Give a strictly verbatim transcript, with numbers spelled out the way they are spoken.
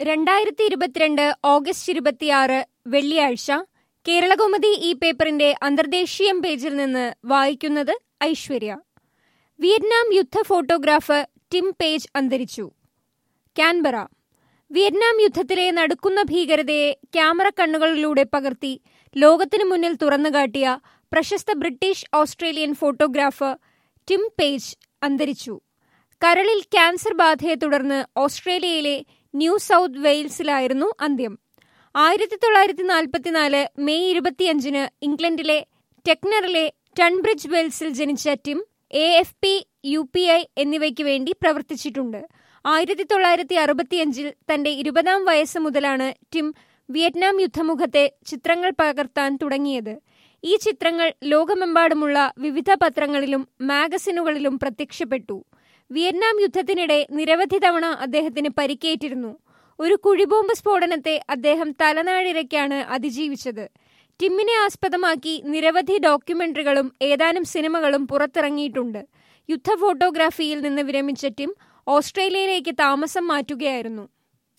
രണ്ടായിരത്തി ഇരുപത്തിരണ്ട് ഓഗസ്റ്റ് ഇരുപത്തിയാറ് വെള്ളിയാഴ്ച കേരളകൗമുദി ഈ പേപ്പറിന്റെ അന്തർദേശീയം പേജിൽ നിന്ന് വായിക്കുന്നത് ഐശ്വര്യ. വിയറ്റ്നാം യുദ്ധ ഫോട്ടോഗ്രാഫർ ടിം പേജ് അന്തരിച്ചു. കാൻബറ. വിയറ്റ്നാം യുദ്ധത്തിലെ നടുക്കുന്ന ഭീകരതയെ ക്യാമറ കണ്ണുകളിലൂടെ പകർത്തി ലോകത്തിനു മുന്നിൽ തുറന്നുകാട്ടിയ പ്രശസ്ത British Australian photographer Tim Page അന്തരിച്ചു. കരളിൽ ക്യാൻസർ ബാധയെ തുടർന്ന് ഓസ്ട്രേലിയയിലെ ന്യൂ സൗത്ത് വെയിൽസിലായിരുന്നു അന്ത്യം. ആയിരത്തി തൊള്ളായിരത്തി നാൽപ്പത്തിനാല് മെയ് ഇരുപത്തിയഞ്ചിന് ഇംഗ്ലണ്ടിലെ ടെക്നറിലെ ടൺബ്രിഡ്ജ് വെൽസിൽ ജനിച്ച Tim A F P, U P I എന്നിവയ്ക്ക് വേണ്ടി പ്രവർത്തിച്ചിട്ടുണ്ട്. ആയിരത്തി തൊള്ളായിരത്തി അറുപത്തിയഞ്ചിൽ തന്റെ ഇരുപതാം വയസ്സ് മുതലാണ് ടിം വിയറ്റ്നാം യുദ്ധമുഖത്തെ ചിത്രങ്ങൾ പകർത്താൻ തുടങ്ങിയത്. ഈ ചിത്രങ്ങൾ ലോകമെമ്പാടുമുള്ള വിവിധ പത്രങ്ങളിലും മാഗസിനുകളിലും പ്രത്യക്ഷപ്പെട്ടു. വിയറ്റ്നാം യുദ്ധത്തിനിടെ നിരവധി തവണ അദ്ദേഹത്തിന് പരിക്കേറ്റിരുന്നു. ഒരു കുഴിബോംബ് സ്ഫോടനത്തെ അദ്ദേഹം തലനാഴിരയ്ക്കാണ് അതിജീവിച്ചത്. ടിമ്മിനെ ആസ്പദമാക്കി നിരവധി ഡോക്യുമെന്ററികളും ഏതാനും സിനിമകളും പുറത്തിറങ്ങിയിട്ടുണ്ട്. യുദ്ധ ഫോട്ടോഗ്രാഫിയിൽ നിന്ന് വിരമിച്ച ടിം ഓസ്ട്രേലിയയിലേക്ക് താമസം മാറ്റുകയായിരുന്നു.